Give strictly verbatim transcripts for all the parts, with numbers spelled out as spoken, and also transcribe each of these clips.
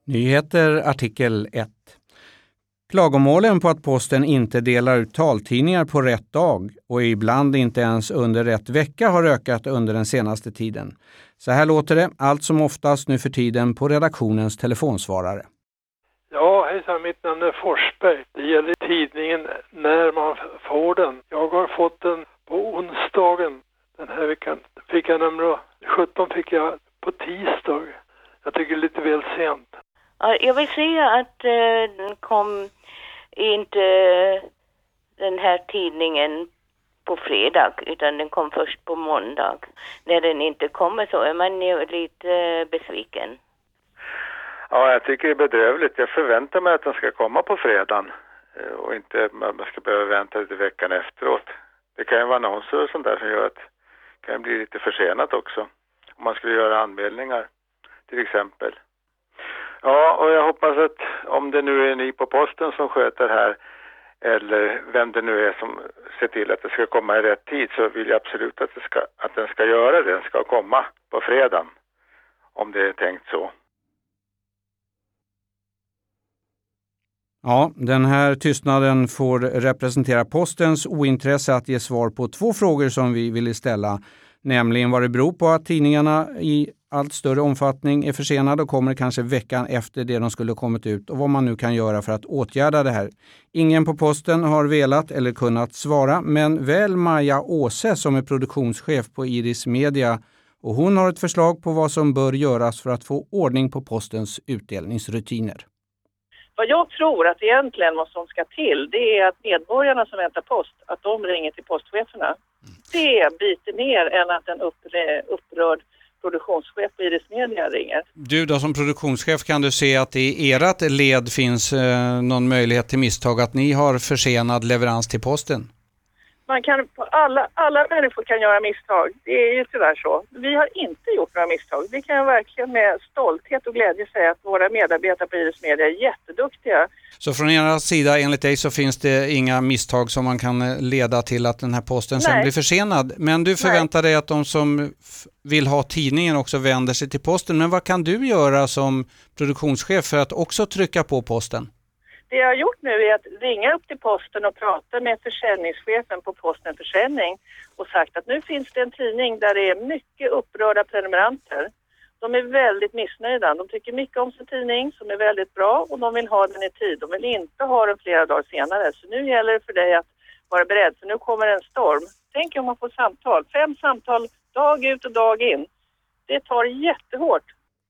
Nyheter artikel ett. Klagomålen på att posten inte delar ut taltidningar på rätt dag och ibland inte ens under rätt vecka har ökat under den senaste tiden. Så här låter det allt som oftast nu för tiden på redaktionens telefonsvarare. Ja, hejsan, mitt namn är Forsberg. Det gäller tidningen när man får den. Jag har fått den på onsdagen den här veckan. Fick jag nummer sjutton fick jag på tisdag. Jag tycker det är lite väl sent. Jag vill säga att eh, den kom inte den här tidningen på fredag utan den kom först på måndag. När den inte kommer så är man ju lite besviken. Ja, jag tycker det är bedrövligt. Jag förväntar mig att den ska komma på fredagen och inte man ska behöva vänta lite veckan efteråt. Det kan ju vara annonser och sånt där som gör att det kan bli lite försenat också. Om man skulle göra anmälningar till exempel. Ja, och jag hoppas att om det nu är ni på posten som sköter här eller vem det nu är som ser till att det ska komma i rätt tid, så vill jag absolut att, det ska, att den ska göra det. Den ska komma på fredagen om det är tänkt så. Ja, den här tystnaden får representera postens ointresse att ge svar på två frågor som vi ville ställa. Nämligen vad det beror på att tidningarna i allt större omfattning är försenade och kommer kanske veckan efter det de skulle kommit ut, och vad man nu kan göra för att åtgärda det här. Ingen på posten har velat eller kunnat svara, men väl Maja Åse som är produktionschef på Iris Media, och hon har ett förslag på vad som bör göras för att få ordning på postens utdelningsrutiner. Vad jag tror att egentligen vad som ska till, det är att medborgarna som väntar post, att de ringer till postcheferna. Det biter mer än att en upprörd produktionschef på Iris Media ringer. Du då som produktionschef, kan du se att i ert led finns eh, någon möjlighet till misstag att ni har försenad leverans till posten? Man kan, alla, alla människor kan göra misstag. Det är ju tyvärr så. Vi har inte gjort några misstag. Vi kan verkligen med stolthet och glädje säga att våra medarbetare på Iris Media är jätteduktiga. Så från ena sida, enligt dig, så finns det inga misstag som man kan leda till att den här posten sen Nej. blir försenad. Men du förväntar Nej. dig att de som vill ha tidningen också vänder sig till posten. Men vad kan du göra som produktionschef för att också trycka på posten? Det jag har gjort nu är att ringa upp till posten och prata med försäljningschefen på Posten Försäljning och sagt att nu finns det en tidning där det är mycket upprörda prenumeranter. De är väldigt missnöjda. De tycker mycket om sin tidning som är väldigt bra och de vill ha den i tid. De vill inte ha den flera dagar senare. Så nu gäller det för dig att vara beredd, för nu kommer en storm. Tänk om man får samtal. Fem samtal dag ut och dag in. Det tar jättehårt.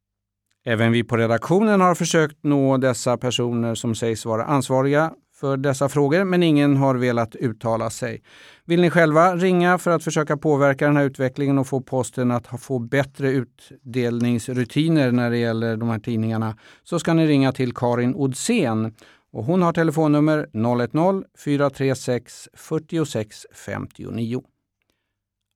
Även vi på redaktionen har försökt nå dessa personer som sägs vara ansvariga för dessa frågor, men ingen har velat uttala sig. Vill ni själva ringa för att försöka påverka den här utvecklingen och få posten att få bättre utdelningsrutiner när det gäller de här tidningarna, så ska ni ringa till Karin Odsén. Och hon har telefonnummer noll ett noll fyra tre sex fyra sex fem nio.